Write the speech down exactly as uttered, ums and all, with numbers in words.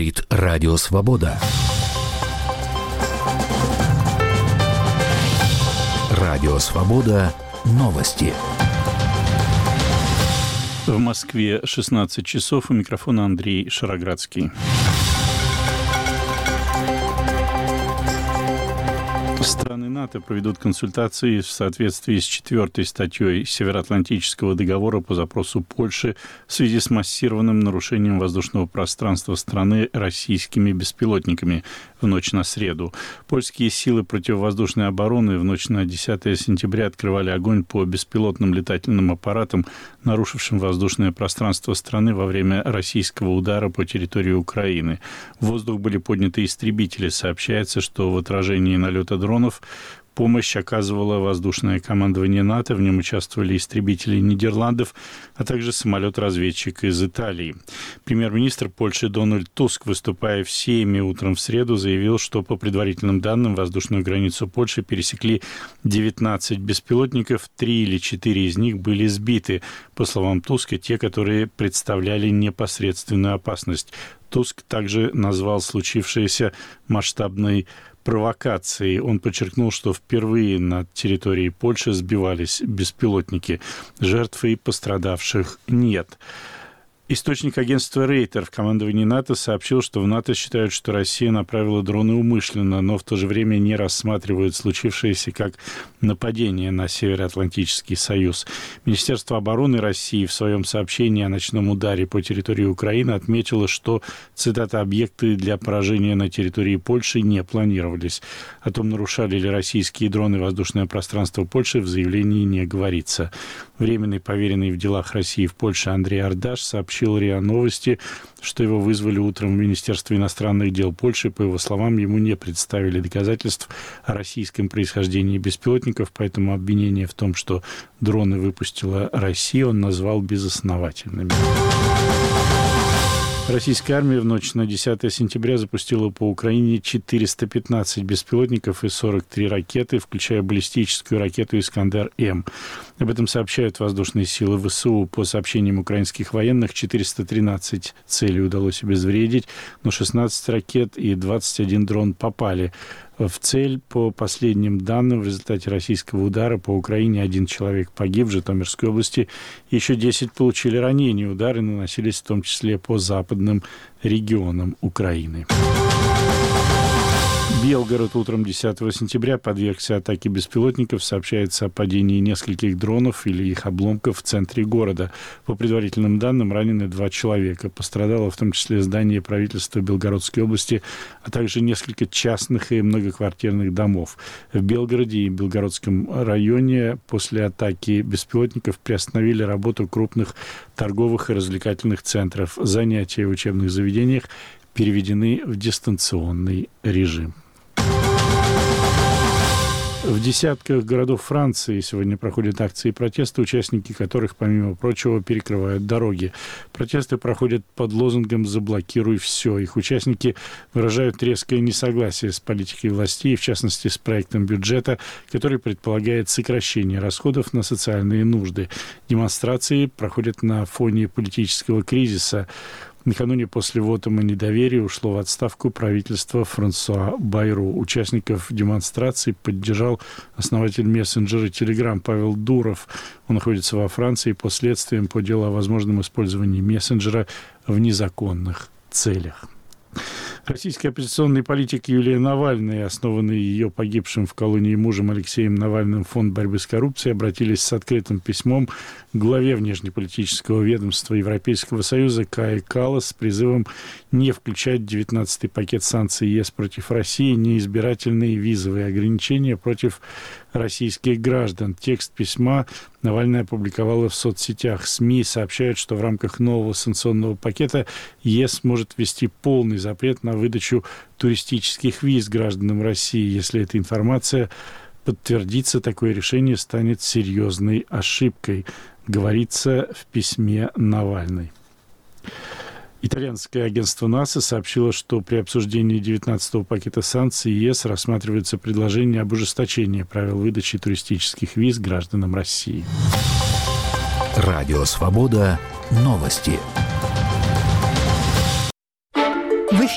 Радио Свобода. Радио Свобода. Новости. В Москве шестнадцать часов. У микрофона Андрей Шароградский. Страны НАТО проведут консультации в соответствии с четвертой статьей Североатлантического договора по запросу Польши в связи с массированным нарушением воздушного пространства страны российскими беспилотниками в ночь на среду. Польские силы противовоздушной обороны в ночь на десятое сентября открывали огонь по беспилотным летательным аппаратам, нарушившим воздушное пространство страны во время российского удара по территории Украины. В воздух были подняты истребители. Сообщается, что в отражении налета дронов помощь оказывало воздушное командование НАТО, в нем участвовали истребители Нидерландов, а также самолет-разведчик из Италии. Премьер-министр Польши Дональд Туск, выступая в Сейме утром в среду, заявил, что по предварительным данным воздушную границу Польши пересекли девятнадцать беспилотников, три или четыре из них были сбиты. По словам Туска, те, которые представляли непосредственную опасность. Туск также назвал случившееся масштабной провокации. Он подчеркнул, что впервые на территории Польши сбивались беспилотники. Жертв и пострадавших нет. Источник агентства Рейтер в командовании НАТО сообщил, что в НАТО считают, что Россия направила дроны умышленно, но в то же время не рассматривают случившееся как нападение на Североатлантический союз. Министерство обороны России в своем сообщении о ночном ударе по территории Украины отметило, что, цитата, «объекты для поражения на территории Польши не планировались». О том, нарушали ли российские дроны воздушное пространство Польши, в заявлении не говорится. Временный поверенный в делах России в Польше Андрей Ардаш сообщил РИА Новости, что его вызвали утром в Министерство иностранных дел Польши. По его словам, ему не представили доказательств о российском происхождении беспилотников, поэтому обвинение в том, что дроны выпустила Россия, он назвал безосновательными. Российская армия в ночь на десятое сентября запустила по Украине четыреста пятнадцать беспилотников и сорок три ракеты, включая баллистическую ракету «Искандер-М». Об этом сообщают воздушные силы ВСУ. По сообщениям украинских военных, четыреста тринадцать целей удалось обезвредить, но шестнадцать ракет и двадцать один дрон попали в цель. По последним данным, в результате российского удара по Украине один человек погиб в Житомирской области, еще десять получили ранения. Удары наносились в том числе по западным регионам Украины. Белгород утром десятого сентября подвергся атаке беспилотников. Сообщается о падении нескольких дронов или их обломков в центре города. По предварительным данным, ранены два человека. Пострадало в том числе здание правительства Белгородской области, а также несколько частных и многоквартирных домов. В Белгороде и Белгородском районе после атаки беспилотников приостановили работу крупных торговых и развлекательных центров. Занятия в учебных заведениях переведены в дистанционный режим. В десятках городов Франции сегодня проходят акции протеста, участники которых, помимо прочего, перекрывают дороги. Протесты проходят под лозунгом «Заблокируй все». Их участники выражают резкое несогласие с политикой властей, в частности, с проектом бюджета, который предполагает сокращение расходов на социальные нужды. Демонстрации проходят на фоне политического кризиса. Накануне после вотума недоверия ушло в отставку правительство Франсуа Байру. Участников демонстрации поддержал основатель мессенджера Telegram Павел Дуров. Он находится во Франции по следствиям по делу о возможном использовании мессенджера в незаконных целях. Российский оппозиционный политик Юлия Навальная, основанный ее погибшим в колонии мужем Алексеем Навальным фонд борьбы с коррупцией, обратились с открытым письмом к главе внешнеполитического ведомства Европейского Союза Кае Каллас с призывом не включать в девятнадцатый пакет санкций ЕС против России неизбирательные визовые ограничения против российских граждан. Текст письма Навальная опубликовала в соцсетях. СМИ сообщают, что в рамках нового санкционного пакета ЕС может ввести полный запрет на выдачу туристических виз гражданам России. Если эта информация подтвердится, такое решение станет серьезной ошибкой, говорится в письме Навальной. Итальянское агентство НАСА сообщило, что при обсуждении девятнадцатого пакета санкций ЕС рассматривается предложение об ужесточении правил выдачи туристических виз гражданам России. Радио «Свобода». Новости.